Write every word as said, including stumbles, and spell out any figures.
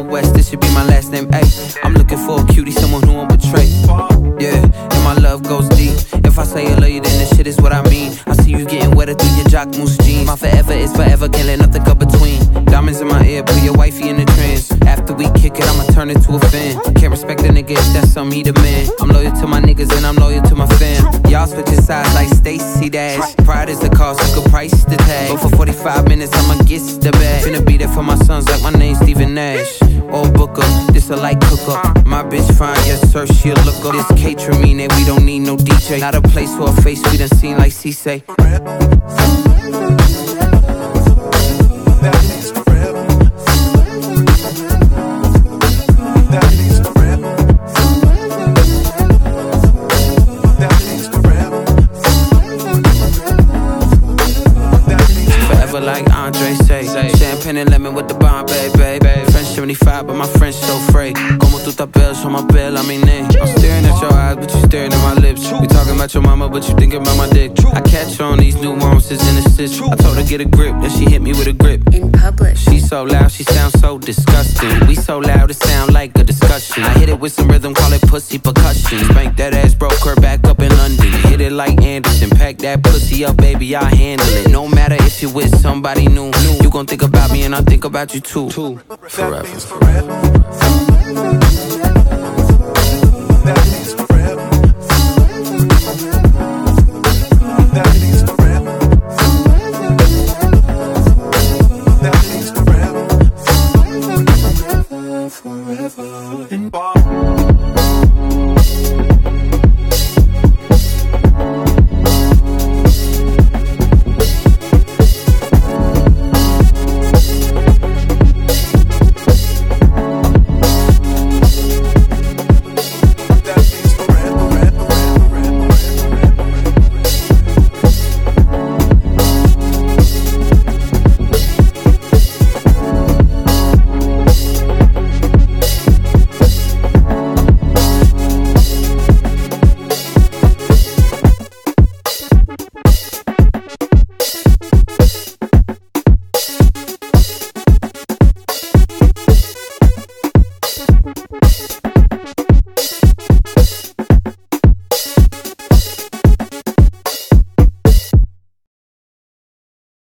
West, this should be my last name. Ayy, I'm looking for a cutie, someone who won't betray. Yeah, and my love goes deep. If I say I love you, then this shit is what I mean. I see you getting wetter through your jock moose jeans. My forever is forever, can't let nothing go between. Diamonds in my ear, put your wifey in the trance. After we kick it, I'ma turn it to a fan. Can't respect a nigga if that's something he demand. I'm loyal to my niggas and I'm loyal to my fam. Y'all switching sides like Stacey Dash. Pride is the cost, you could price the tag. But for forty-five minutes, I'ma get the bag. Finna be there for my sons like my name's Stephen Nash. Or Booker, this a light cooker. My bitch fine, yes sir, she a looker. This catering mean that we don't need no D J. Not a place for a face we done seen like C say. Like Andre say, champagne and lemon with the Bombay, babe. French seventy-five, but my French so frayed. Como tu tapel, show my bill, I'm in name. I'm staring at your eyes, but you staring at my lips. We talking about your mama, but you thinking about my dick. I catch on these nuances and assists. I told her get a grip, then she hit me with a grip. In public. She so loud, she sounds so disgusting. We so loud, it sound like a discussion. I hit it with some rhythm, call it pussy percussion. Spank that ass, broke her back up in London. Hit it like Anderson, pack that pussy up, baby, I handle it. No matter if you with somebody new, you gon' think about me and I think about you too. Forever. Forever. We'll be right back.